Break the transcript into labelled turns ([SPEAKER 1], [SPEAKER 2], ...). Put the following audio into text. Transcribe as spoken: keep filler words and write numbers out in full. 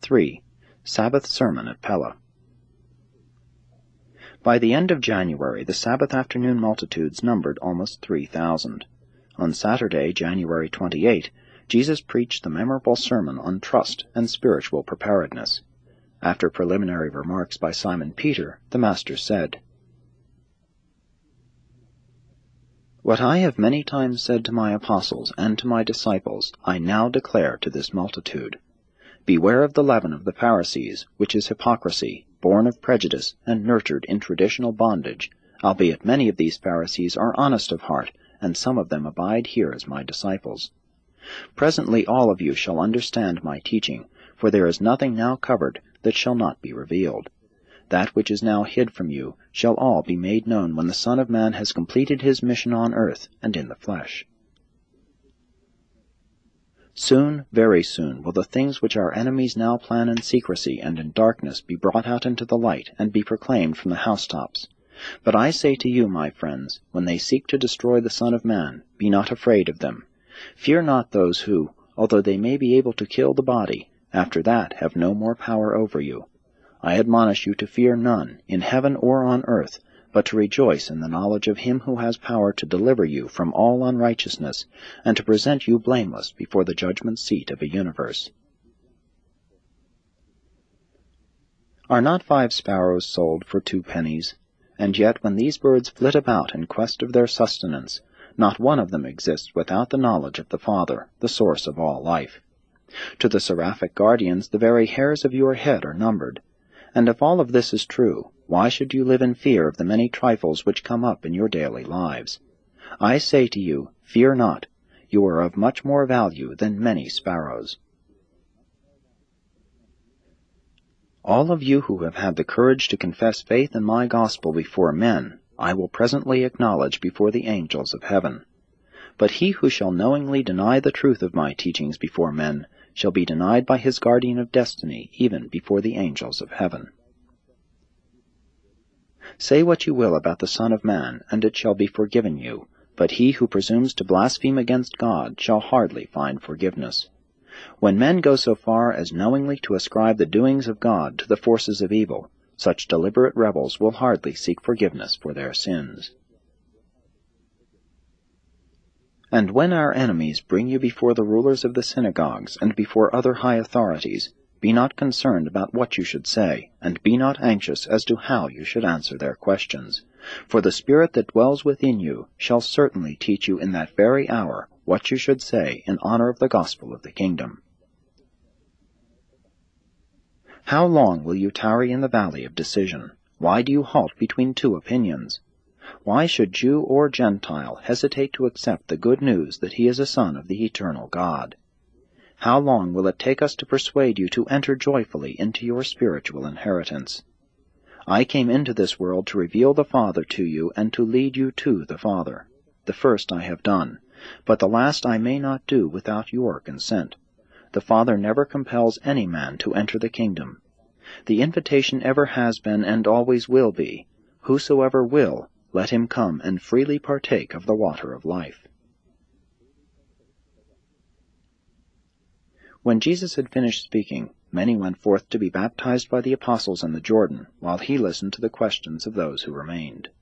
[SPEAKER 1] three. Sabbath Sermon at Pella. By the end of January, the Sabbath afternoon multitudes numbered almost three thousand. On Saturday, January twenty-eighth, Jesus preached the memorable sermon on trust and spiritual preparedness. After preliminary remarks by Simon Peter, the Master said, "What I have many times said to my apostles and to my disciples, I now declare to this multitude. Beware of the leaven of the Pharisees, which is hypocrisy, born of prejudice and nurtured in traditional bondage, albeit many of these Pharisees are honest of heart, and some of them abide here as my disciples. Presently all of you shall understand my teaching, for there is nothing now covered that shall not be revealed. That which is now hid from you shall all be made known when the Son of Man has completed his mission on earth and in the flesh. Soon, very soon, will the things which our enemies now plan in secrecy and in darkness be brought out into the light and be proclaimed from the housetops. But I say to you, my friends, when they seek to destroy the Son of Man, be not afraid of them. Fear not those who, although they may be able to kill the body, after that have no more power over you. I admonish you to fear none, in heaven or on earth, but to rejoice in the knowledge of him who has power to deliver you from all unrighteousness, and to present you blameless before the judgment seat of a universe. Are not five sparrows sold for two pennies? And yet when these birds flit about in quest of their sustenance, not one of them exists without the knowledge of the Father, the source of all life. To the seraphic guardians the very hairs of your head are numbered. And if all of this is true, why should you live in fear of the many trifles which come up in your daily lives? I say to you, fear not. You are of much more value than many sparrows. All of you who have had the courage to confess faith in my gospel before men, I will presently acknowledge before the angels of heaven. But he who shall knowingly deny the truth of my teachings before men shall be denied by his guardian of destiny even before the angels of heaven. Say what you will about the Son of Man, and it shall be forgiven you, but he who presumes to blaspheme against God shall hardly find forgiveness. When men go so far as knowingly to ascribe the doings of God to the forces of evil, such deliberate rebels will hardly seek forgiveness for their sins. And when our enemies bring you before the rulers of the synagogues and before other high authorities, be not concerned about what you should say, and be not anxious as to how you should answer their questions. For the Spirit that dwells within you shall certainly teach you in that very hour what you should say in honor of the gospel of the kingdom. How long will you tarry in the valley of decision? Why do you halt between two opinions? Why should Jew or Gentile hesitate to accept the good news that he is a son of the eternal God? How long will it take us to persuade you to enter joyfully into your spiritual inheritance? I came into this world to reveal the Father to you and to lead you to the Father. The first I have done, but the last I may not do without your consent. The Father never compels any man to enter the kingdom. The invitation ever has been and always will be, whosoever will, let him come and freely partake of the water of life. When Jesus had finished speaking, many went forth to be baptized by the apostles in the Jordan, while he listened to the questions of those who remained.